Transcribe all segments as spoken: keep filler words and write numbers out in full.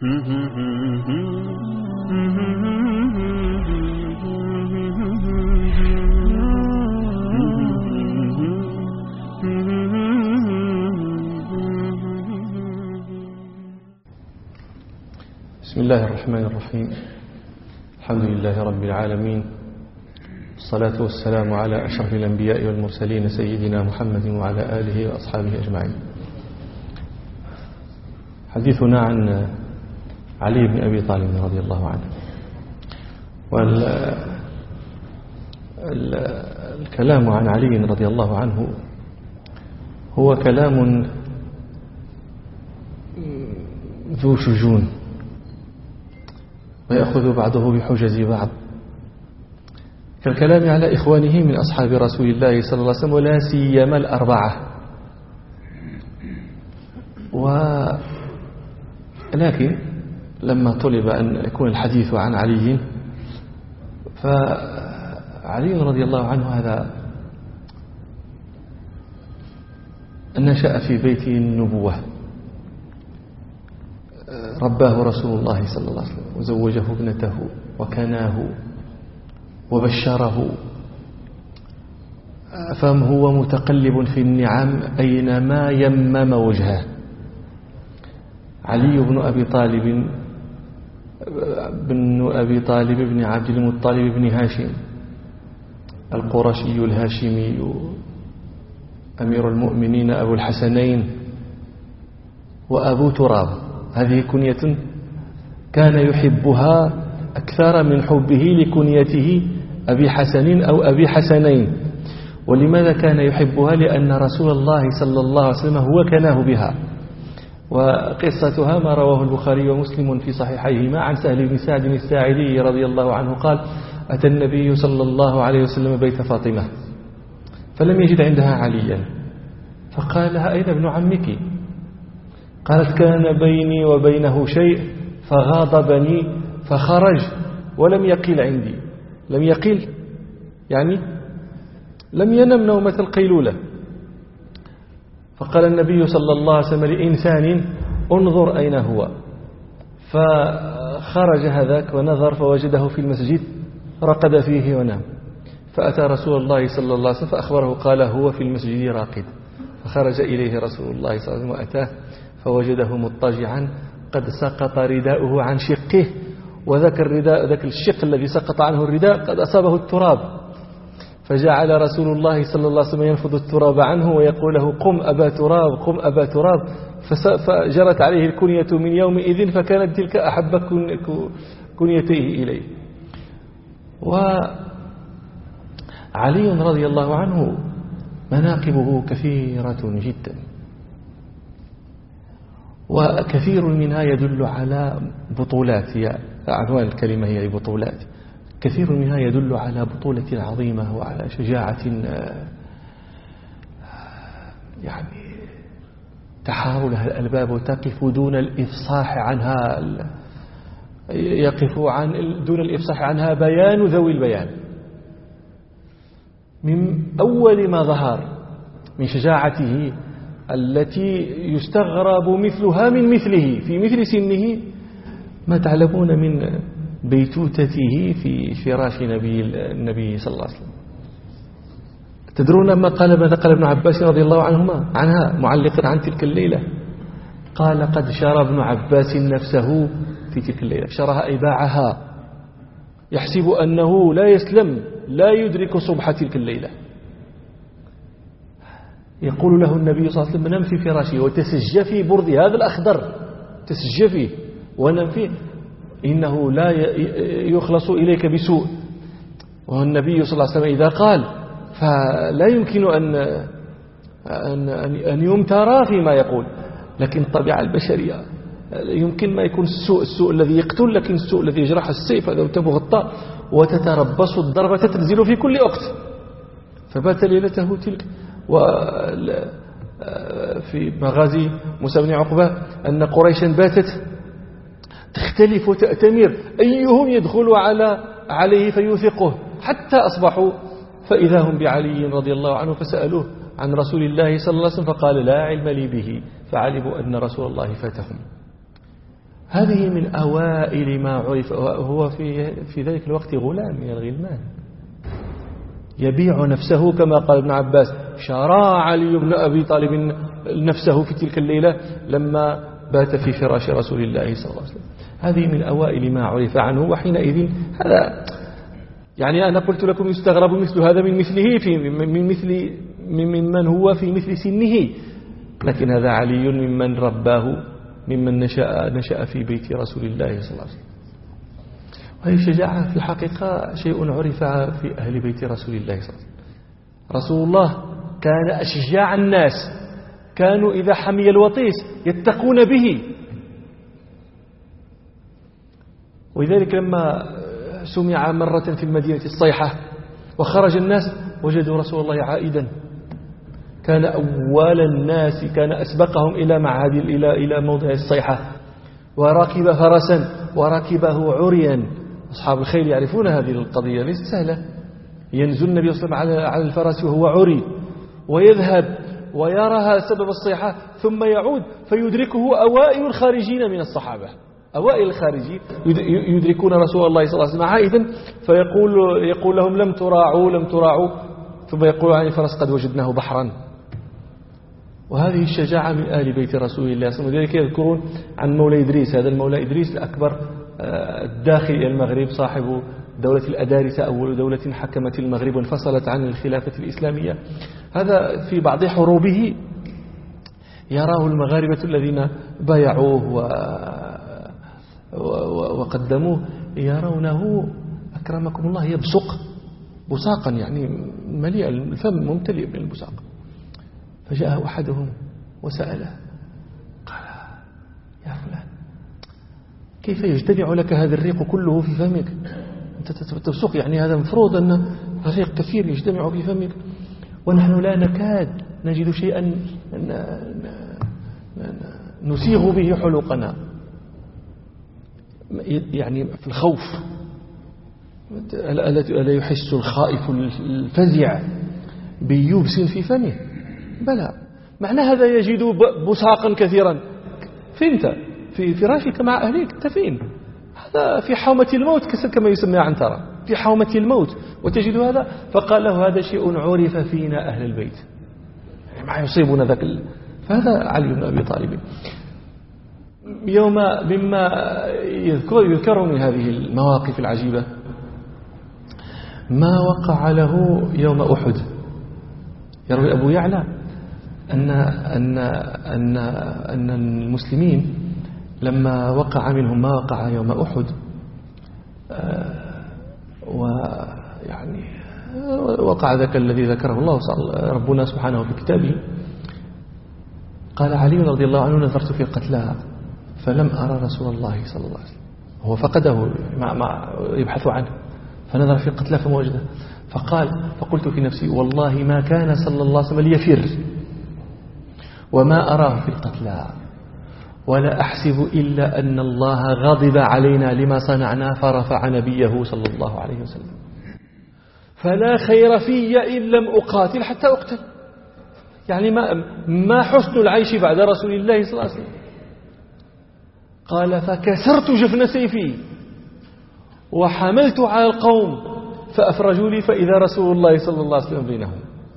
بسم الله الرحمن الرحيم. الحمد لله رب العالمين، الصلاة والسلام على أشرف الأنبياء والمرسلين سيدنا محمد وعلى آله وأصحابه أجمعين. حديثنا عن علي بن أبي طالب رضي الله عنه، والكلام عن علي رضي الله عنه هو كلام ذو شجون، ويأخذ بعضه بحجز بعض، كالكلام على إخوانه من أصحاب رسول الله صلى الله عليه وسلم، ولا سيما الأربعة. ولكن لما طلب أن يكون الحديث عن علي، فعلي رضي الله عنه هذا نشأ في بيت النبوة، رباه رسول الله صلى الله عليه وسلم وزوجه ابنته وكناه وبشره، فهو متقلب في النعم أينما يمم وجهه. علي بن أبي طالب بن أبي طالب بن عبد المطلب بن هاشم القرشي الهاشمي، أمير المؤمنين أبو الحسنين وأبو تراب، هذه كنية كان يحبها أكثر من حبه لكنيته أبي حسن أو أبي حسنين. ولماذا كان يحبها؟ لأن رسول الله صلى الله عليه وسلم هو كناه بها، وقصتها ما رواه البخاري ومسلم في صحيحيهما عن سهل بن سعد الساعدي رضي الله عنه قال: أتى النبي صلى الله عليه وسلم بيت فاطمة فلم يجد عندها عليا، فقال لها: أين ابن عمك؟ قالت: كان بيني وبينه شيء فغاضبني فخرج ولم يقل عندي. لم يقل يعني لم ينم نومة القيلولة. فقال النبي صلى الله عليه وسلم لإنسان: انظر أين هو. فخرج هذاك ونظر فوجده في المسجد رقد فيه ونام، فأتى رسول الله صلى الله عليه وسلم فأخبره، قال: هو في المسجد راقد. فخرج إليه رسول الله صلى الله عليه وسلم وأتاه فوجده مضطجعا قد سقط رداؤه عن شقه، وذاك الرداء ذاك الشق الذي سقط عنه الرداء قد أصابه التراب، فجعل رسول الله صلى الله عليه وسلم ينفض التراب عنه ويقول له: قم أبا تراب، قم أبا تراب. فجرت عليه الكنية من يومئذ، فكانت تلك أحب كنيته إليه. وعلي رضي الله عنه مناقبه كثيرة جدا، وكثير منها يدل على بطولات، هي عنوان الكلمة هي بطولات، كثير منها يدل على بطولة عظيمة وعلى شجاعة يعني تحار لها الألباب وتقف دون الإفصاح عنها، يقف عن دون الإفصاح عنها بيان ذوي البيان. من أول ما ظهر من شجاعته التي يستغرب مثلها من مثله في مثل سنه، ما تعلمون من بيتوتته في فراش نبي النبي صلى الله عليه وسلم. تدرون ما قال ماذا قال ابن عباس رضي الله عنهما عنها معلقا عن تلك الليلة؟ قال: قد شرى ابن عباس نفسه في تلك الليلة، شرها أي باعها، يحسب أنه لا يسلم، لا يدرك صبح تلك الليلة. يقول له النبي صلى الله عليه وسلم: نم في فراشي وتسج في برد هذا الأخضر، تسج فيه ونم فيه، إنه لا يخلص إليك بسوء. والنبي صلى الله عليه وسلم إذا قال فلا يمكن أن أن أن يمترى فيما يقول، لكن الطبيعة البشرية يمكن ما يكون السوء السوء الذي يقتل، لكن السوء الذي يجرح السيف هذا تبغ الطاء وتتربص الضربة تنزل في كل وقت. فبات ليلته تلك. وفي مغازي موسى بن عقبة أن قريشا باتت تختلف وتأتمر أيهم يدخل على عليه فيوثقه، حتى أصبحوا فإذا هم بعلي رضي الله عنه، فسألوه عن رسول الله صلى الله عليه وسلم فقال: لا علم لي به، فعلموا أن رسول الله فاتهم. هذه من أوائل ما عرف. وهو في في ذلك الوقت غلام من الغلمان يبيع نفسه كما قال ابن عباس: شرى علي بن أبي طالب نفسه في تلك الليلة لما بات في فراش رسول الله صلى الله عليه وسلم. هذه من أوائل ما عرف عنه. وحينئذ هذا يعني أنا قلت لكم يستغرب مثل هذا من مثله في من مثل ممن هو في مثل سنه، لكن هذا علي ممن رباه، ممن نشأ نشأ في بيت رسول الله صلى الله عليه وسلم. وهي الشجاعة في الحقيقة شيء عرف في أهل بيت رسول الله صلى الله عليه وسلم. رسول الله كان أشجاع الناس، كانوا إذا حمي الوطيس يتقون به. ولذلك لما سمع مرة في المدينة الصيحة وخرج الناس وجدوا رسول الله عائدا، كان أول الناس، كان أسبقهم إلى معهد إلى إلى موضع الصيحة، وركب فرسا وركبه عريا. أصحاب الخيل يعرفون هذه القضية ليست سهلة. ينزل النبي صلى الله عليه وسلم على الفرس وهو عري، ويذهب ويراها سبب الصيحة، ثم يعود فيدركه أوائل الخارجين من الصحابة. أوائل الخارجين يدركون رسول الله صلى الله عليه وسلم عائدا، فيقول يقول لهم: لم تراعوا لم تراعوا ثم يقول عن الفرس: قد وجدناه بحرا. وهذه الشجاعة من آل بيت رسول الله صلى الله عليه وسلم. ولذلك يذكرون عن مولى إدريس، هذا المولى إدريس الأكبر الداخل إلى المغرب، صاحب دولة الأدارسة، أول دولة حكمت المغرب وانفصلت عن الخلافة الإسلامية. هذا في بعض حروبه يراه المغاربة الذين بايعوه وقدموه يرونه أكرمكم الله يبصق بصاقا، يعني مليء الفم ممتلئ بالبصاق. فجاء أحدهم وسأله قال: يا فلان، كيف يجتمع لك هذا الريق كله في فمك؟ أنت تبصق، يعني هذا مفروض أن الريق كثير يجتمع في فمك، ونحن لا نكاد نجد شيئا نسيغ به حلقنا. يعني في الخوف، ألا يحس الخائف الفزع بيبس في فمه؟ بلى. معنى هذا يجد بصاقا كثيرا. فين أنت؟ في فراشك مع أهليك؟ أنت فين؟ هذا في حومة الموت كما يسمى عنترة، في حومة الموت وتجد هذا. فقال له: هذا شيء عرف فينا أهل البيت، ما يصيبنا ذاك. فهذا علي بن أبي طالب. يوم مما يذكر يذكر من هذه المواقف العجيبة ما وقع له يوم أحد. يروي أبو يعلى أن أن أن أن المسلمين لما وقع منهم ما وقع يوم أحد، ويعني وقع ذاك الذي ذكره الله ربنا سبحانه في كتابه، قال علي رضي الله عنه: نظرت في قتلى فلم أرى رسول الله صلى الله عليه وسلم. هو فقده مع مع يبحث عنه، فنظر في قتلى فما وجده. فقال: فقلت في نفسي: والله ما كان صلى الله عليه وسلم ليفر وما أراه في القتلى، ولا أحسب إلا أن الله غضب علينا لما صنعنا فرفع نبيه صلى الله عليه وسلم، فلا خير في إن لم أقاتل حتى أقتل. يعني ما ما حسن العيش بعد رسول الله صلى الله عليه وسلم. قال: فكسرت جفن سيفي وحملت على القوم فأفرجوا لي فإذا رسول الله صلى الله عليه وسلم بينهم.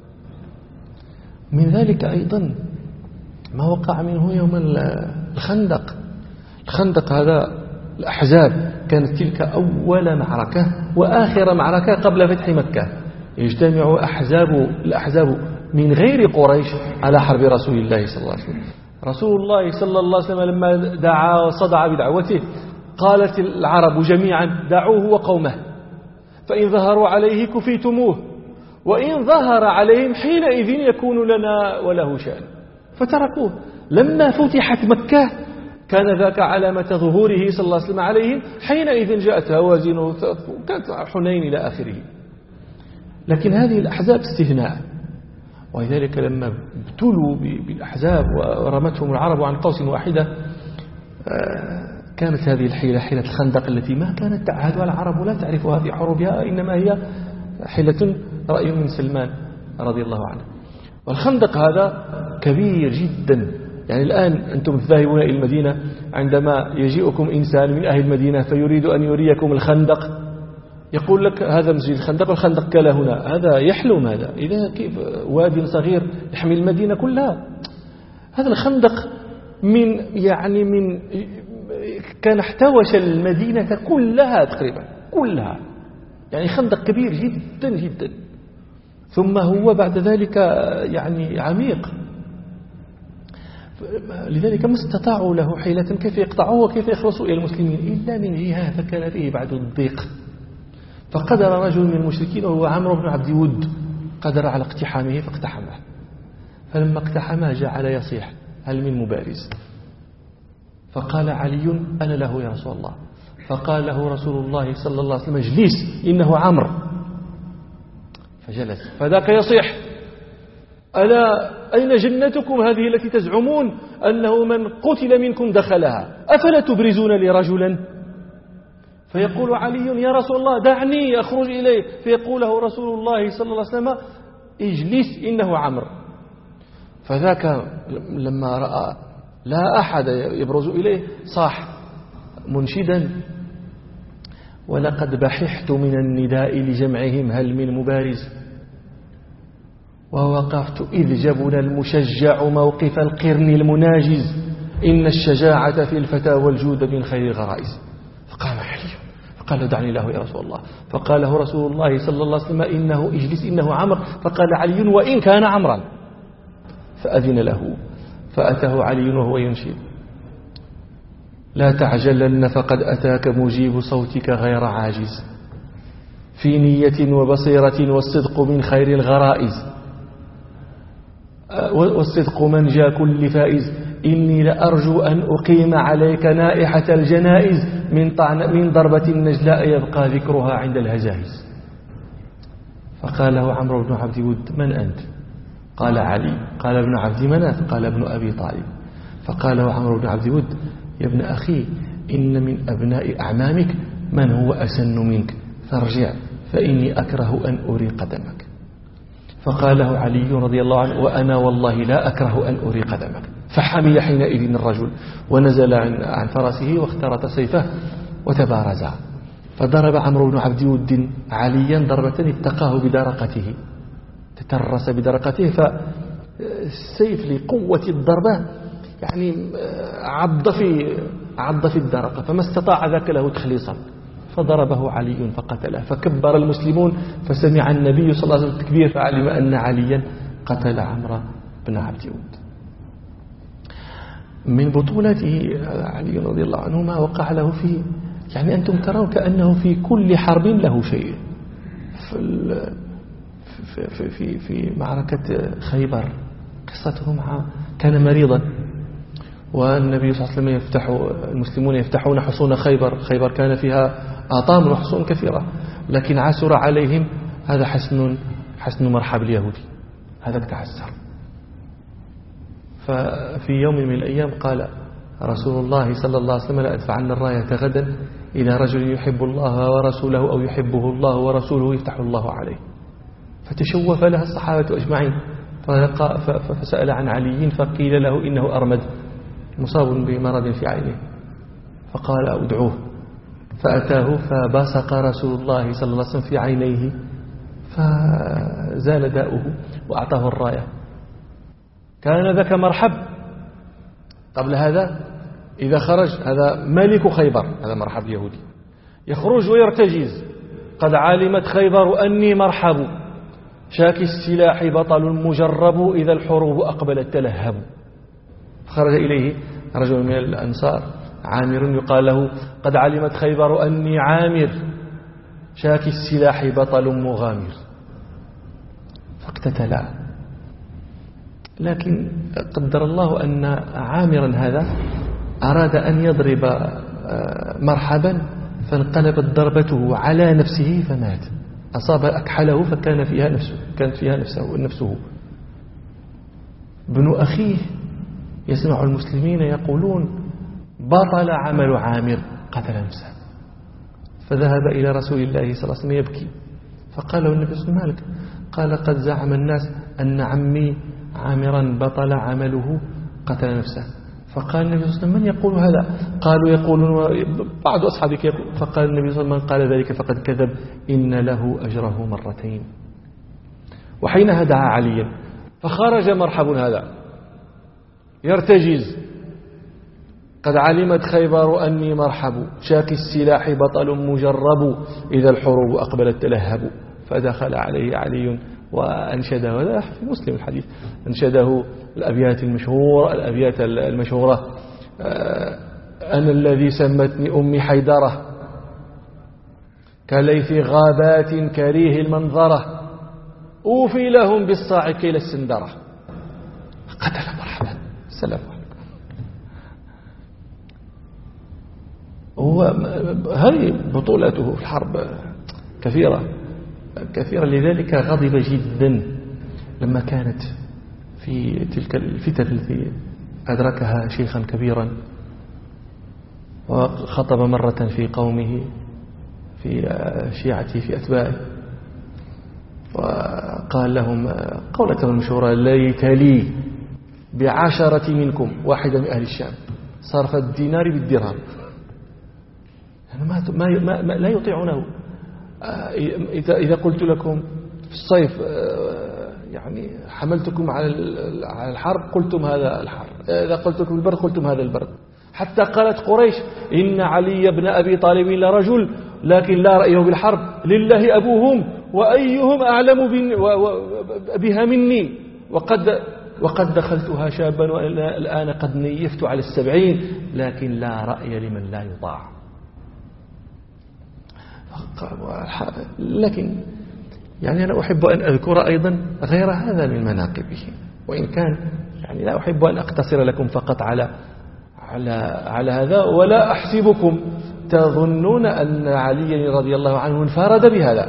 من ذلك أيضا ما وقع منه يوم الخندق. الخندق هذا الأحزاب، كانت تلك أول معركة وآخر معركة قبل فتح مكة. يجتمع أحزاب الأحزاب من غير قريش على حرب رسول الله صلى الله عليه وسلم. رسول الله صلى الله عليه وسلم لما دعا وصدع بدعوته قالت العرب جميعا: دعوه وقومه، فإن ظهروا عليه كفيتموه، وإن ظهر عليهم حينئذ يكون لنا وله شأن. فتركوه. لما فتحت مكة كان ذاك علامة ظهوره صلى الله عليه وسلم عليهم، حينئذ جاءت هوازن وكانت حنين إلى آخره. لكن هذه الأحزاب استثناء. ولذلك لما ابتلوا بالأحزاب ورمتهم العرب عن قوس واحدة، كانت هذه الحيلة حيلة الخندق التي ما كانت تعهدها العرب ولا تعرفها في حروبها، إنما هي حيلة رأي من سلمان رضي الله عنه. والخندق هذا كبير جدا، يعني الآن أنتم ذاهبون إلى المدينة، عندما يجيئكم إنسان من أهل المدينة فيريد أن يريكم الخندق، يقول لك هذا مسجد الخندق والخندق كلا هنا، هذا يحلم. هذا إذا كيف واد صغير يحمي المدينة كلها؟ هذا الخندق من يعني من كان احتوش المدينة كلها تقريبا كلها، يعني خندق كبير جدا جدا، ثم هو بعد ذلك يعني عميق، لذلك ما استطاعوا له حيلة كيف يقطعوه وكيف يخلصوا إلى المسلمين إلا من جهة فكان فيه بعد الضيق. فقدر رجل من المشركين وهو عمرو بن عبد ود قدر على اقتحامه فاقتحمه، فلما اقتحمه جعل يصيح هل من مبارز؟ فقال علي أنا له يا رسول الله. فقال له رسول الله صلى الله عليه وسلم اجلس إنه عمرو، فجلس. فذاك يصيح ألا أين جنتكم هذه التي تزعمون أنه من قتل منكم دخلها، أفلا تبرزون لي رجلا؟ فيقول علي يا رسول الله دعني أخرج إليه، فيقول له رسول الله صلى الله عليه وسلم اجلس إنه عمرو. فذاك لما رأى لا أحد يبرز إليه صاح منشدا ولقد بححت من النداء لجمعهم هل من مبارز، ووقفت إذ جبن المشجع موقف القرن المناجز، إن الشجاعة في الفتى والجود من خير الغرائز. فقام علي فقال دعني له يا رسول الله. فقال له رسول الله صلى الله عليه وسلم إنه اجلس إنه عمرو. فقال علي وإن كان عمرا، فأذن له. فأتاه علي وهو ينشد لا تعجلن فقد أتاك مجيب صوتك غير عاجز، في نية وبصيرة والصدق من خير الغرائز، والصدق منجى كل فائز، إني لأرجو أن أقيم عليك نائحة الجنائز، من, طعن من ضربة النجلاء يبقى ذكرها عند الهجائز. فقال له عمرو بن عبد ود من أنت؟ قال علي. قال ابن عبد مناف. قال ابن أبي طالب. فقال له عمرو بن عبد ود يا ابن أخي إن من أبناء أعمامك من هو أسن منك، فارجع فإني أكره أن أري قدمك. فقال له علي رضي الله عنه وأنا والله لا أكره أن أري قدمك. فحمي حينئذ الرجل ونزل عن فرسه واخترت سيفه وتبارزا، فضرب عمرو بن عبد ود عليا ضربة اتقاه بدرقته، تترس بدرقته، فالسيف لقوة الضربة يعني عض في عض في الدرقة، فما استطاع ذاك له تخليصا، فضربه علي فقتله. فكبر المسلمون، فسمع النبي صلى الله عليه وسلم التكبير، فعلم أن عليا قتل عمرو بن عبد ود. من بطولته علي رضي الله عنه ما وقع له في، يعني أنتم ترون كأنه في كل حرب له شيء. في في في في معركة خيبر قصته مع كان مريضا، والنبي صلى الله عليه وسلم يفتح المسلمون يفتحون حصون خيبر. خيبر كان فيها آطام وحصون كثيرة، لكن عسر عليهم هذا حسن حسن مرحب اليهودي، هذا تعسر. ففي يوم من الأيام قال رسول الله صلى الله عليه وسلم لأدفعن الراية غدا إلى رجل يحب الله ورسوله أو يحبه الله ورسوله يفتح الله عليه. فتشوف لها الصحابة أجمعين، فسأل عن علي فقيل له إنه أرمد مصاب بمرض في عينه، فقال أدعوه. فأتاه فبصق رسول الله صلى الله عليه وسلم في عينيه فزال داؤه وأعطاه الراية. كان ذاك مرحب. قبل هذا إذا خرج هذا ملك خيبر، هذا مرحب اليهودي، يخرج ويرتجز قد علمت خيبر أني مرحب، شاكي السلاح بطل مجرب، إذا الحروب أقبلت تلهب. خرج إليه رجل من الأنصار عامر يقال له قد علمت خيبر أني عامر، شاكي السلاح بطل مغامر، فاقتتلا. لكن قدر الله أن عامرا هذا أراد أن يضرب مرحبا، فانقلبت ضربته على نفسه فمات، أصاب أكحله فكان فيها نفسه كانت فيها نفسه نفسه ابن أخيه يسمع المسلمين يقولون بطل عمل عامر قتل نفسه، فذهب إلى رسول الله صلى الله عليه وسلم يبكي، فقال له النبي صلى الله عليه وسلم مالك؟ قال قد زعم الناس أن عمي عامرا بطل عمله قتل نفسه. فقال النبي صلى الله عليه وسلم من يقول هذا؟ قالوا يقولون بعض أصحابك يقول. فقال النبي صلى الله عليه وسلم من قال ذلك فقد كذب إن له أجره مرتين. وحينها دعا عليا فخرج مرحب هذا يرتجز قد علمت خيبر أني مرحب شاك السلاح بطل مجرب إذا الحروب أقبلت تلهب. فدخل عليه علي وأنشده هذا في مسلم الحديث أنشده الأبيات المشهورة الأبيات المشهورة أنا الذي سمتني أمي حيدرة كليث غابات كريه المنظرة أوفي لهم بالصاع كيل السندرة. قتل مرحبا السلام عليكم. هو هذه بطولته في الحرب كثيرة كثيرا لذلك غضب جدا لما كانت في تلك الفتن التي أدركها شيخا كبيرا وخطب مرة في قومه في شيعته في أتباعه وقال لهم قولته المشهورة ليت لي بعشرة منكم واحدة من أهل الشام صرف الدينار بالدرهم. يعني ما ما ما لا يطيعونه. إذا إذا قلت لكم في الصيف يعني حملتكم على الحرب قلتم هذا الحرب، إذا قلت لكم البرد قلتم هذا البرد. حتى قالت قريش إن علي بن أبي طالب لرجل لكن لا رأيه بالحرب لله أبوهم وأيهم أعلم بها مني وقد وقد دخلتها شابا والآن قد نيفت على السبعين لكن لا رأي لمن لا يطاع. لكن يعني أنا أحب أن أذكر أيضا غير هذا من مناقبه وإن كان يعني لا أحب أن أقتصر لكم فقط على على على هذا ولا أحسبكم تظنون أن علي رضي الله عنه انفرد بهذا.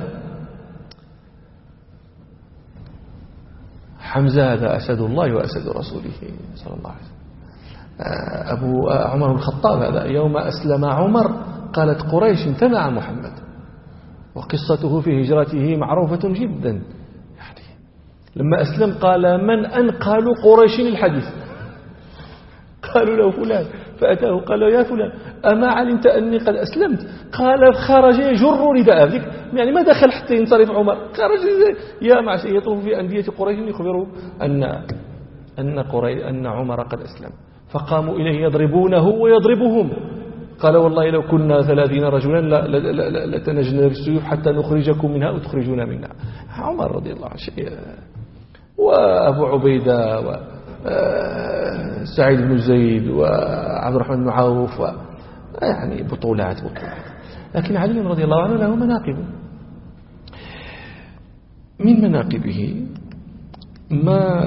حمزة هذا أسد الله وأسد رسوله صلى الله عليه وسلم. أبو عمر الخطاب هذا يوم أسلم عمر قالت قريش امتنع محمد وقصته في هجرته معروفة جدا. يعني لما أسلم قال من أنقل قريش الحديث؟ قالوا له فلان فأتاه قال يا فلان أما علمت أني قد أسلمت؟ قال خرج يجر رداءه يعني ما دخل حتى ينصرف عمر خرج يا معشر يطوف في أندية قريش يخبروا أن أن قريش أن عمر قد أسلم فقاموا إليه يضربونه ويضربهم. قال والله لو كنا ثلاثين رجلا لتنجنا بالسيوف حتى نخرجكم منها وتخرجونا منها. عمر رضي الله عنه شيء وأبو عبيدة وسعيد بن زيد وعبد الرحمن بن عوف يعني بطولات بطولات. لكن علي رضي الله عنه له مناقب. من مناقبه ما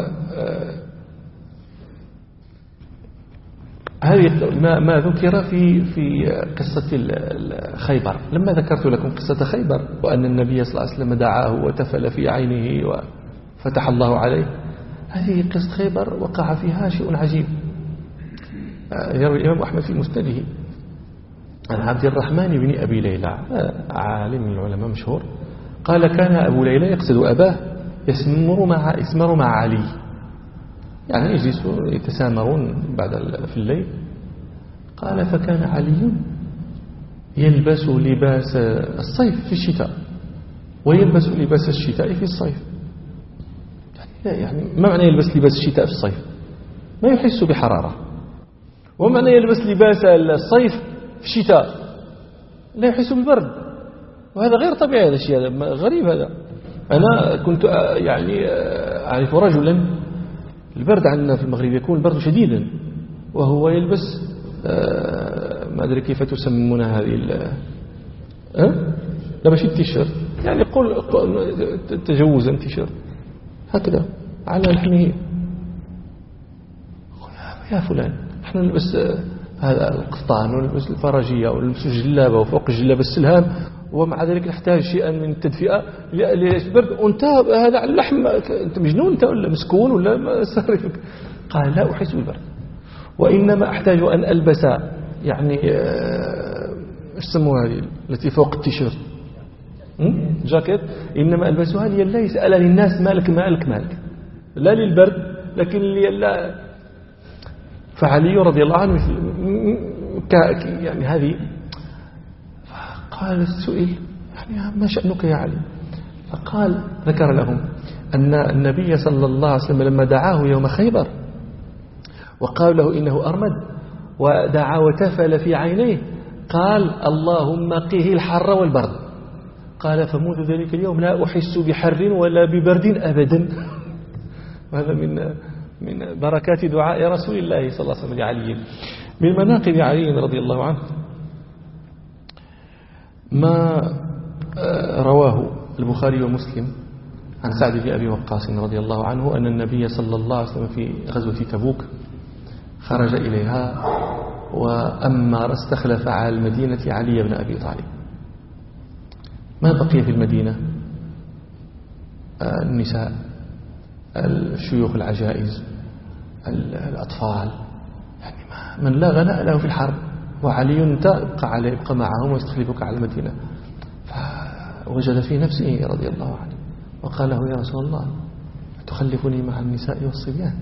هذه ما, ما ذكر في في قصة خيبر. لما ذكرت لكم قصة خيبر وأن النبي صلى الله عليه وسلم دعاه وتفل في عينه وفتح الله عليه هذه قصة خيبر وقع فيها شيء عجيب. يروي الإمام أحمد في مسنده عن عبد الرحمن بن أبي ليلى عالم من العلماء مشهور قال كان أبو ليلى يقصد أباه يسمر مع يسمر مع علي يعني يجلسوا يتسامرون بعد في الليل. قال فكان علي يلبس لباس الصيف في الشتاء ويلبس لباس الشتاء في الصيف. يعني ما معنى يلبس لباس الشتاء في الصيف؟ ما يحس بحرارة. وما معنى يلبس لباس الصيف في الشتاء؟ لا يحس بالبرد. وهذا غير طبيعي. هذا الشيء غريب. هذا أنا كنت يعني أعرف رجلا البرد عندنا في المغرب يكون البرد شديدا وهو يلبس ما أدري كيف تسمون هذه أه؟ لا ماشي التيشيرت يعني قل تجوزا تيشيرت هكذا على لحمه. يا فلان احنا نلبس هذا القفطان ونلبس الفرجية ونلبس الجلابة وفوق الجلابة السلهام ومع ذلك نحتاج شيئا من التدفئة للبرد وانت هذا على اللحم. انت مجنون انت ولا مسكون ولا ما صارفك؟ قال لا أحس بالبرد وإنما أحتاج أن ألبس يعني ايش سموها هذه التي فوق التيشيرت جاكيت إنما ألبسها لي لا يسألني الناس مالك مالك مالك لا للبرد لكن لي لا فعلي رضي الله عنه يعني هذه، قال السئل يعني ما شأنك يا علي؟ فقال ذكر لهم أن النبي صلى الله عليه وسلم لما دعاه يوم خيبر وقال له إنه أرمد ودعا وتفل في عينيه قال اللهم قه الحر والبرد. قال فمنذ ذلك اليوم لا أحس بحر ولا ببرد أبدا. وهذا من من بركات دعاء رسول الله صلى الله عليه وسلم لعلي. من مناقب علي رضي الله عنه ما رواه البخاري ومسلم عن سعد بن أبي وقاص رضي الله عنه أن النبي صلى الله عليه وسلم في غزوة تبوك خرج إليها وأمر استخلف على المدينة علي بن أبي طالب. ما بقي في المدينة؟ النساء، الشيوخ العجائز، الأطفال، يعني من لا غناء له في الحرب، وعلي تبقى عليه يبقى معهم ويستخلفك على المدينة. فوجد في نفسه رضي الله عنه وقال له يا رسول الله تخلفني مع النساء والصبيان؟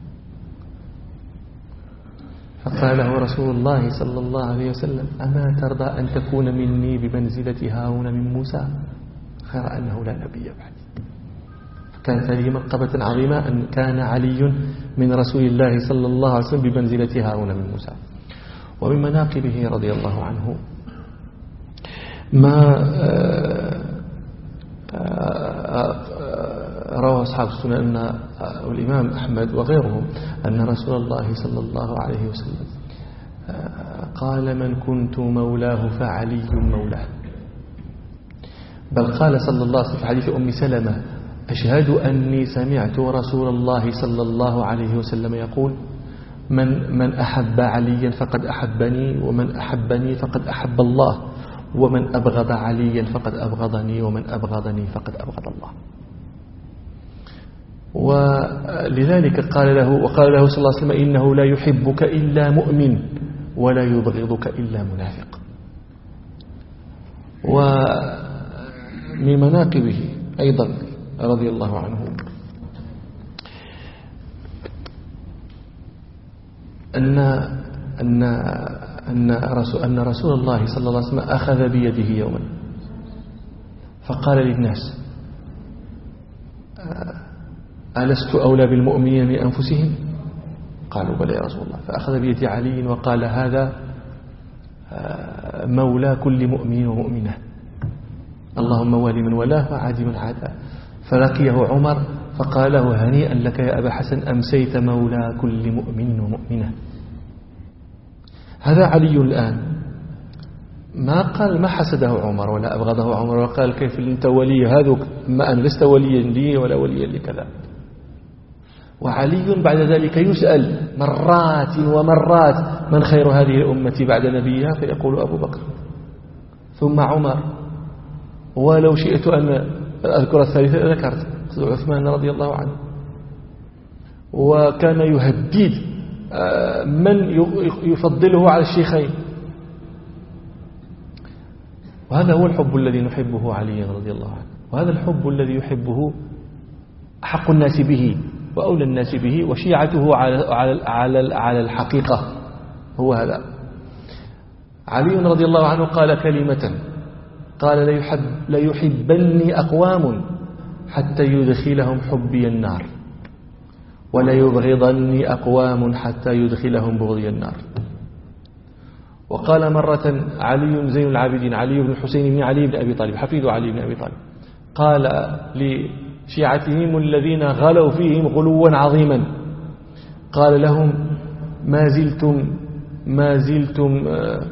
فقال له رسول الله صلى الله عليه وسلم أما ترضى أن تكون مني بمنزلة هارون من موسى؟ غير أنه لا نبي بعد. فكانت هذه مرقبة عظيمة أن كان علي من رسول الله صلى الله عليه وسلم بمنزلة هارون من موسى. ومن مناقبه رضي الله عنه ما روى أصحاب السنن أن الإمام أحمد وغيرهم أن رسول الله صلى الله عليه وسلم قال من كنت مولاه فعلي مولاه. بل قال صلى الله عليه وسلم في حديث أم سلمة أشهد أني سمعت رسول الله صلى الله عليه وسلم يقول من من أحب عليا فقد أحبني ومن أحبني فقد أحب الله ومن أبغض عليا فقد أبغضني ومن أبغضني فقد أبغض الله. ولذلك قال له وقال له صلى الله عليه وسلم إنه لا يحبك إلا مؤمن ولا يبغضك إلا منافق. ومن مناقبه أيضا رضي الله عنه أن أن أن رسول أن رسول الله صلى الله عليه وسلم أخذ بيده يوما فقال للناس ألست أولى بالمؤمنين من أنفسهم؟ قالوا بلى يا رسول الله. فأخذ بيد علي وقال هذا مولى كل مؤمن ومؤمنة اللهم والي من ولاه وعادي من عاداه. فلقيه عمر فقال له هنيئا لك يا أبا حسن أمسيت مولى كل مؤمن ومؤمنة. هذا علي الآن ما قال ما حسده عمر ولا أبغضه عمر وقال كيف أنت ولي هذوك ما أنا لست وليا لي ولا وليا لكذا. وعلي بعد ذلك يسأل مرات ومرات من خير هذه الأمة بعد نبيها فيقول أبو بكر ثم عمر ولو شئت أن أذكر الثالثة ذكرت عثمان رضي الله عنه. وكان يهدد من يفضله على الشيخين. وهذا هو الحب الذي نحبه علي رضي الله عنه. وهذا الحب الذي يحبه أحق الناس به وأولى الناس به وشيعته على على على الحقيقة هو هذا. علي رضي الله عنه قال كلمة قال لا يحب لا يحبني أقوام حتى يدخلهم حبي النار ولا يبغضني أقوام حتى يدخلهم بغضي النار. وقال مرة علي زين العابدين علي بن الحسين بن علي بن أبي طالب حفيد علي بن أبي طالب قال لشيعتهم الذين غلوا فيهم غلوا عظيما قال لهم ما زلتم ما زلتم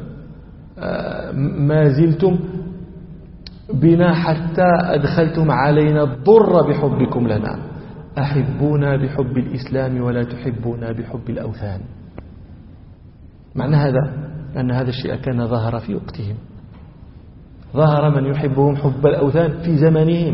ما زلتم بنا حتى أدخلتم علينا الضر بحبكم لنا أحبونا بحب الإسلام ولا تحبونا بحب الأوثان. معنى هذا أن هذا الشيء كان ظهر في وقتهم. ظهر من يحبهم حب الأوثان في زمانهم.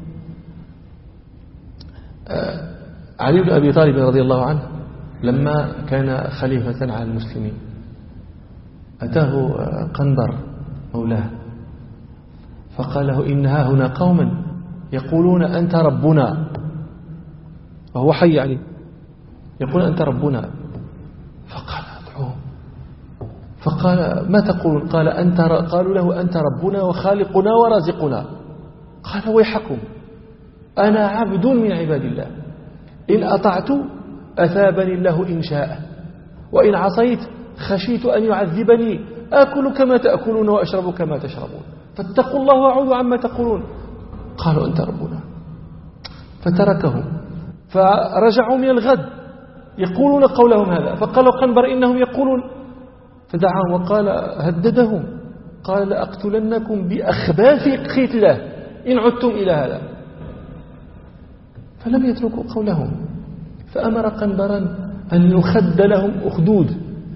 علي بن أبي طالب رضي الله عنه لما كان خليفة على المسلمين أتاه قنبر مولاه فقال له إن ها هنا قوما يقولون أنت ربنا وهو حي عليه يقول أنت ربنا. فقال ما تقول؟ قال أنت قالوا له أنت ربنا وخالقنا ورازقنا. قال ويحكم، أنا عبد من عباد الله، إن أطعت أثابني الله إن شاء، وإن عصيت خشيت أن يعذبني، آكل كما تأكلون وأشرب كما تشربون، فاتقوا الله وأعوذ عما تقولون. قالوا أنت ربنا، فتركهم فرجعوا من الغد يقولون قولهم هذا. فقالوا قنبر إنهم يقولون، فدعاهم وقال هددهم، قال لأقتلنكم بأخباث قتله إن عدتم إلى هذا. فلم يتركوا قولهم، فأمر قنبرا أن يخد لهم أخدود،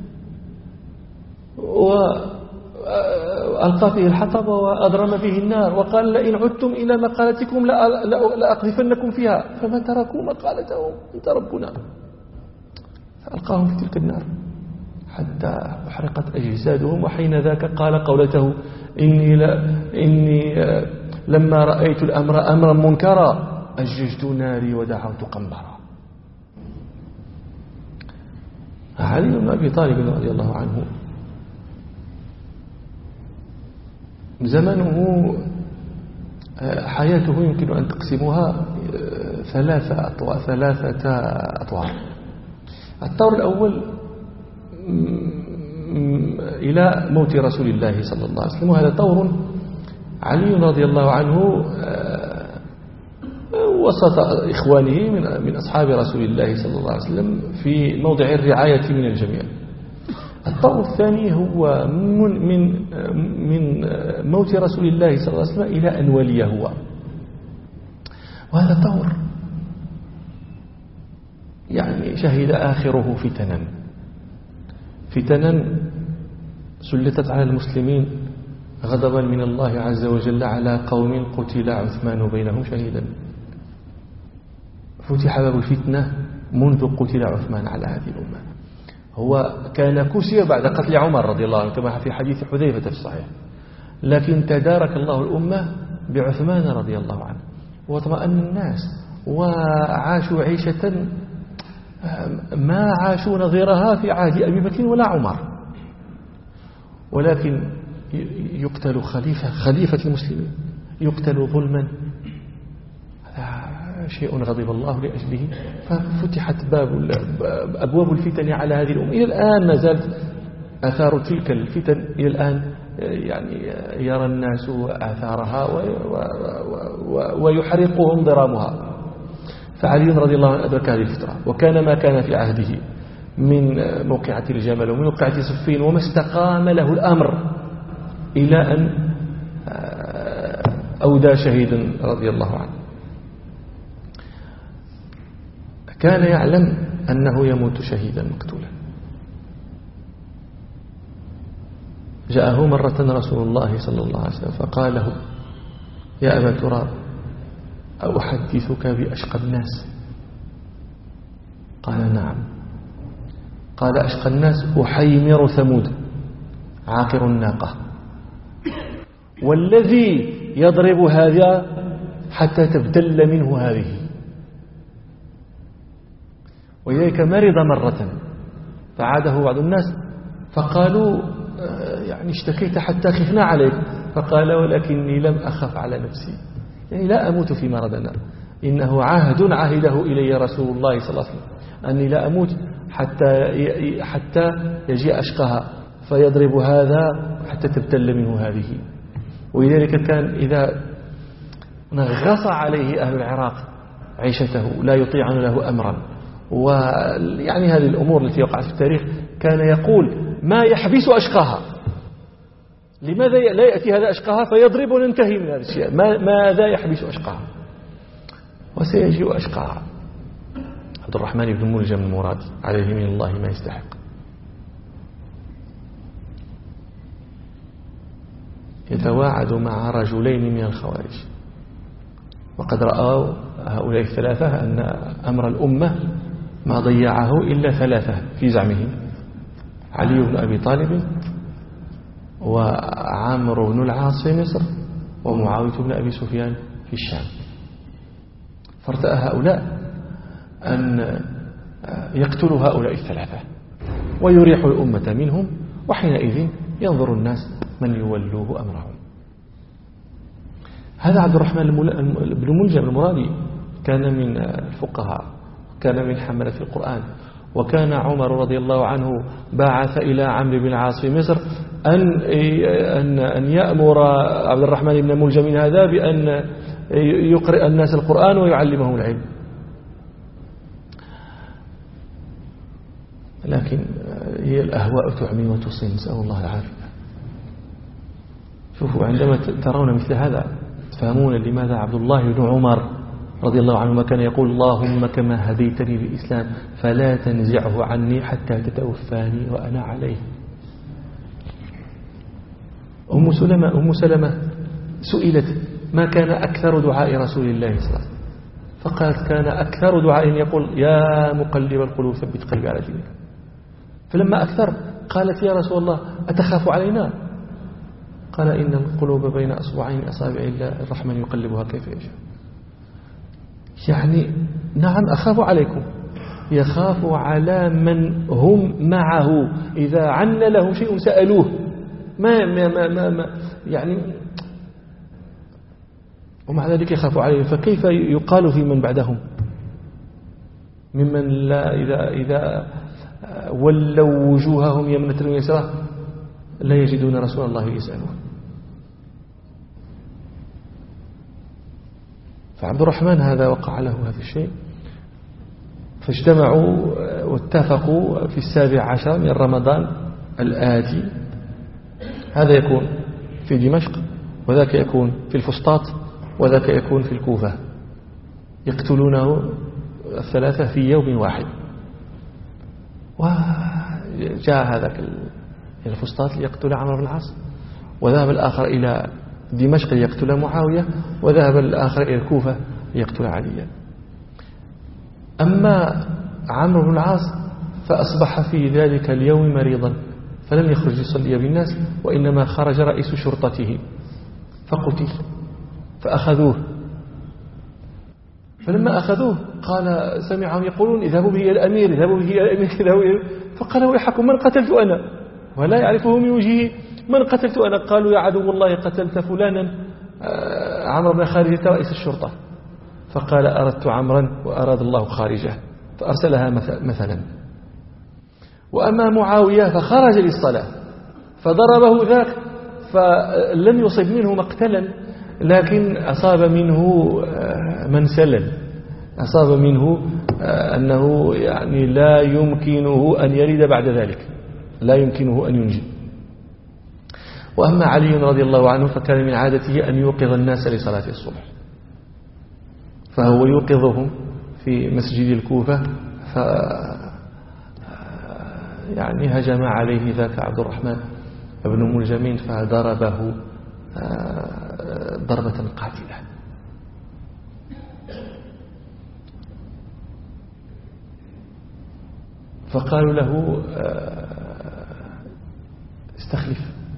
وألقى فيه الحطب وأضرم به النار، وقال لئن عدتم إلى مقالتكم لأقذفنكم فيها. فما تركوا مقالتهم أنت ربنا، فألقاهم في تلك النار حتى أحرقت أجسادهم. وحين ذاك قال قولته إني, لا إني لما رأيت الأمر أمرا منكرا أججت ناري ودعوت قنبرا. علي بن أبي طالب رضي الله عنه زمنه حياته يمكن أن تقسمها ثلاثة أطوار ثلاثة أطوار. الطور الأول إلى موت رسول الله صلى الله عليه وسلم، وهذا طور علي رضي الله عنه وسط إخوانه من من أصحاب رسول الله صلى الله عليه وسلم في موضع الرعاية من الجميع. الطور الثاني هو من من من موت رسول الله صلى الله عليه وسلم إلى أن ولي هو، وهذا طور يعني شهد آخره فتنا فتنا سلطت على المسلمين غضبا من الله عز وجل على قوم قتل عثمان بينهم شهيدا. فتح باب الفتنة منذ قتل عثمان على هذه الأمة. هو كان كسر بعد قتل عمر رضي الله عنه كما في حديث حذيفة في الصحيح، لكن تدارك الله الأمة بعثمان رضي الله عنه، واطمأن الناس وعاشوا عيشة ما عاشوا نظيرها في عهد أبي بكر ولا عمر. ولكن يقتل خليفة خليفة المسلمين، يقتل ظلما، هذا شيء غضب الله لأجله. ففتحت باب أبواب الفتن على هذه الأمة. إلى الآن ما زالت آثار تلك الفتن، إلى الآن يعني يرى الناس آثارها ويحرقهم ضرامها. فعلي رضي الله عنه أدرك هذه الفترة، وكان ما كان في عهده من موقعة الجمل ومن موقعة صفين وما استقام له الأمر إلى أن أودى شهيدا رضي الله عنه. كان يعلم أنه يموت شهيدا مقتولا. جاءه مرة رسول الله صلى الله عليه وسلم فقال له يا أبا تراب أحدثك بأشقى الناس؟ قال نعم. قال أشقى الناس أحيمر ثمود عاقر الناقة، والذي يضرب هذا حتى تبتل منه هذه. ولذلك مرض مرة فعاده بعض الناس فقالوا يعني اشتكيت حتى خفنا عليك، فقال ولكني لم أخف على نفسي، يعني لا أموت في مرضنا، إنه عهد عهده إلي رسول الله صلى الله عليه وسلم أني لا أموت حتى حتى يجيء أشقها فيضرب هذا حتى تبتل منه هذه. ولذلك كان إذا نغص عليه أهل العراق عيشته لا يطيعون له أمرا، ويعني هذه الأمور التي وقعت في التاريخ، كان يقول ما يحبس أشقاها، لماذا لا يأتي هذا أشقاها فيضرب وننتهي من هذا الشيء، ماذا يحبس أشقاها؟ وسيجيء أشقاها. عبد الرحمن بن ملجم المرادي عليه من الله ما يستحق. يتواعد مع رجلين من الخوارج، وقد رأوا هؤلاء الثلاثة أن أمر الأمة ما ضيعه إلا ثلاثة في زعمهم: علي بن أبي طالب، وعمرو بن العاص في مصر، ومعاوية بن أبي سفيان في الشام. فارتأى هؤلاء أن يقتلوا هؤلاء الثلاثة ويريحوا الأمة منهم، وحينئذ ينظر الناس من يولوه أمرهم. هذا عبد الرحمن بن ملجم المرادي كان من الفقهاء، كان من حملة القرآن، وكان عمر رضي الله عنه بعث إلى عمرو بن العاص في مصر أن أن أن يأمر عبد الرحمن بن ملجم هذا بأن يقرئ الناس القرآن ويعلمهم العلم. لكن هي الأهواء تعمي وتصم، نسأل الله العافية. شوفوا عندما ترون مثل هذا تفهمون لماذا عبد الله بن عمر رضي الله عنهما كان يقول اللهم كما هديتني بالإسلام فلا تنزعه عني حتى تتوفاني وأنا عليه. أم سلمة, أم سلمة سئلت ما كان أكثر دعاء رسول الله صلى الله عليه وسلم، فقالت كان أكثر دعاء يقول يا مقلب القلوب ثبت قلبي على دينك. فلما أكثر قالت يا رسول الله أتخاف علينا؟ قال إن القلوب بين أصبعين أصابع الله الرحمن يقلبها كيف يشاء. يعني نعم أخاف عليكم، يخاف على من هم معه، إذا عن له شيء سألوه ما, ما, ما, ما, ما يعني، ومع ذلك يخاف عليهم. فكيف يقال في من بعدهم ممن لا إذا, إذا ولوا وجوههم يمنة ويسرى لا يجدون رسول الله يسألون. فعبد الرحمن هذا وقع له هذا الشيء، فاجتمعوا واتفقوا في السابع عشر من رمضان الآتي، هذا يكون في دمشق وذاك يكون في الفسطاط وذاك يكون في الكوفة، يقتلونه الثلاثة في يوم واحد. وجاء هذاك الفسطاط ليقتل عمرو بن العاص، وذهب الآخر إلى دمشق ليقتل معاوية، وذهب الآخر إلى الكوفة ليقتل عليا. أما عمرو بن العاص فأصبح في ذلك اليوم مريضا فلم يخرج يصلي بالناس، وإنما خرج رئيس شرطته فقتل، فأخذوه. فلما أخذوه قال سمعهم يقولون اذهبوا به إلى الأمير اذهبوا به إلى الأمير اذهبوا إلى، فقال ويحكم من قتلت أنا، ولا يعرفه من وجهه من قتلت أنا. قالوا يا عدو الله قتلت فلانا عمرو بن خارجة رئيس الشرطة. فقال أردت عمرا وأراد الله خارجه، فأرسلها مثلا. وأما معاوية فخرج للصلاة فضربه ذاك، فلم يصب منه مقتلا لكن أصاب منه منسلا، أصاب منه أنه يعني لا يمكنه أن يلد بعد ذلك، لا يمكنه أن ينجب. وأما علي رضي الله عنه فكان من عادته أن يوقظ الناس لصلاة الصبح، فهو يوقظهم في مسجد الكوفة. ف يعني هجم عليه ذاك عبد الرحمن بن ملجم فضربه ضربة قاتلة. فقالوا له استخلف،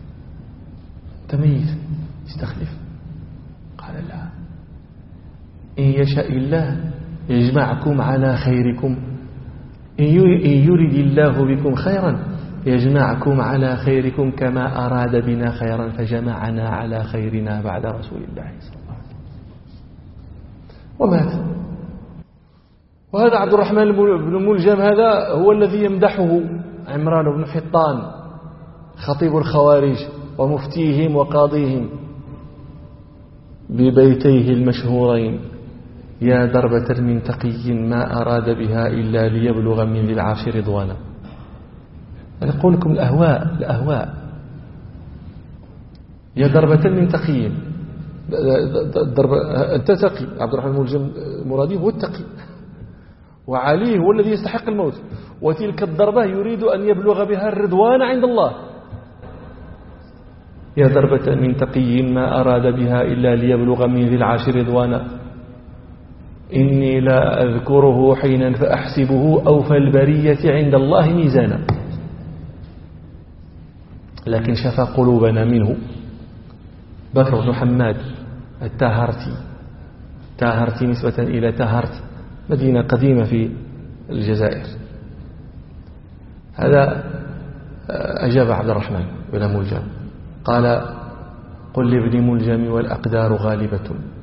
تميز استخلف. قال لا، إن يشاء الله يجمعكم على خيركم، إن يريد الله بكم خيرا يجمعكم على خيركم كما أراد بنا خيرا فجمعنا على خيرنا بعد رسول الله صلى الله عليه وسلم. ومات. وهذا عبد الرحمن بن ملجم هذا هو الذي يمدحه عمران بن حطان خطيب الخوارج ومفتيهم وقاضيهم ببيتيه المشهورين: يا ضربة من تقي ما أراد بها إلا ليبلغ من ذي العرش رضوانا. أنا أقول لكم الأهواء الأهواء يا ضربة من تقي. أنت تقي، عبد الرحمن الملجم المرادي هو التقي، وعلي هو الذي يستحق الموت، وتلك الضربة يريد أن يبلغ بها الرضوان عند الله. يا ضربة من تقي ما أراد بها إلا ليبلغ من ذي العرش رضوانا، إني لا أذكره حينا فأحسبه أوفى البرية عند الله ميزانا. لكن شفى قلوبنا منه بكر بن حماد التاهرتي، تاهرتي نسبة إلى تاهرت، مدينة قديمة في الجزائر. هذا أجاب عبد الرحمن بن ملجم قال قل لابن ملجم والأقدار غالبة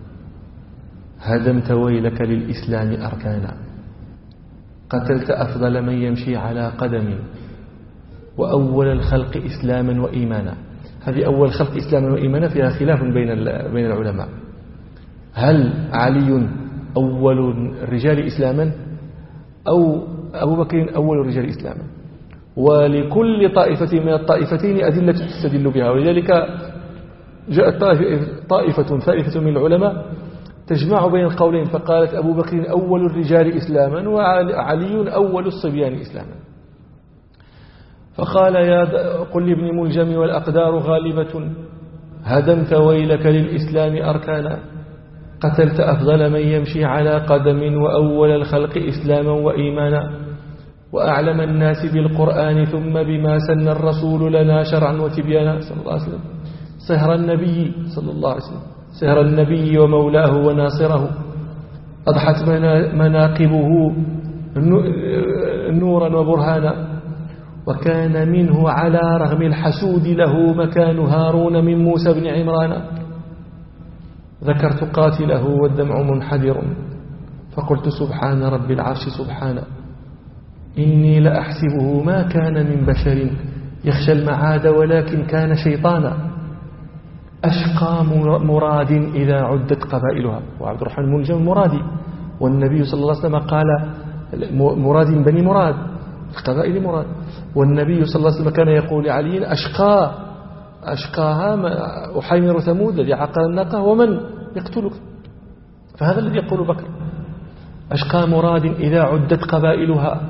هدمت ويلك للإسلام أركانا قتلت أفضل من يمشي على قدم وأول الخلق إسلاما وإيمانا. هذه أول الخلق إسلاما وإيمانا فيها خلاف بين بين العلماء، هل علي أول الرجال إسلاما أو أبو بكر أول الرجال إسلاما؟ ولكل طائفة من الطائفتين أدلة تستدل بها، ولذلك جاءت طائفة ثالثة من العلماء تجمع بين القولين فقالت أبو بكر أول الرجال إسلاما وعلي أول الصبيان إسلاما. فقال يا قل لابن ملجم والأقدار غالبة هدمت ويلك للإسلام أركانا قتلت أفضل من يمشي على قدم وأول الخلق إسلاما وإيمانا وأعلم الناس بالقرآن ثم بما سن الرسول لنا شرعا وتبيانا صلى الله عليه وسلم صهر النبي صلى الله عليه وسلم صهر النبي ومولاه وناصره أضحت مناقبه نورا وبرهانا وكان منه على رغم الحسود له مكان هارون من موسى بن عمران ذكرت قاتله والدمع منحدر فقلت سبحان رب العرش سبحانه إني لأحسبه ما كان من بشر يخشى المعاد ولكن كان شيطانا أشقى مراد إذا عدت قبائلها. وعبد الرحمن بن ملجم مرادي، والنبي صلى الله عليه وسلم قال مراد بني مراد القبائل مراد، والنبي صلى الله عليه وسلم كان يقول لعلي أشقى أشقاها أحيمر ثمود الذي عقل الناقة ومن يقتلك، فهذا الذي يقول بكر أشقى مراد إذا عدت قبائلها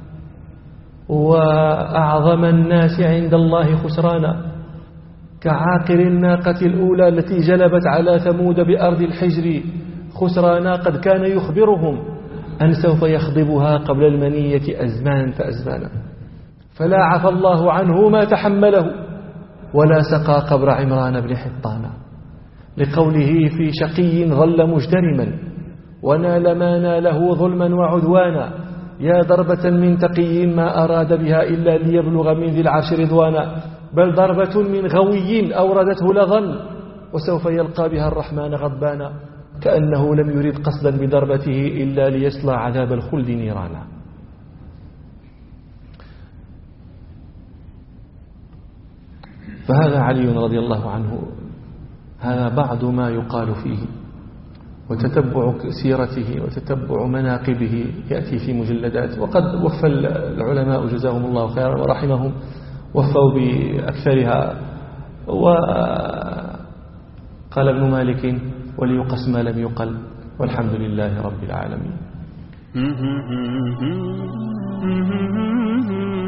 وأعظم الناس عند الله خسرانا كعاقر الناقة الأولى التي جلبت على ثمود بأرض الحجر خسرانا قد كان يخبرهم أن سوف يخضبها قبل المنية أزمان فأزمانا فلا عفى الله عنه ما تحمله ولا سقى قبر عمران بن حطانا لقوله في شقي ظل مجترما ونال ما ناله ظلما وعدوانا يا ضربة من تقي ما أراد بها إلا ليبلغ من ذي العرش رضوانا بل ضربة من غوي أوردته لظن وسوف يلقى بها الرحمن غضبانا كأنه لم يريد قصدا بضربته إلا ليصلى عذاب الخلد نيرانا. فهذا علي رضي الله عنه، هذا بعض ما يقال فيه، وتتبع سيرته وتتبع مناقبه يأتي في مجلدات، وقد وفى العلماء جزاهم الله خيرا ورحمهم وفوا بأكثرها. وقال ابن مالك وليقس ما لم يقل والحمد لله رب العالمين.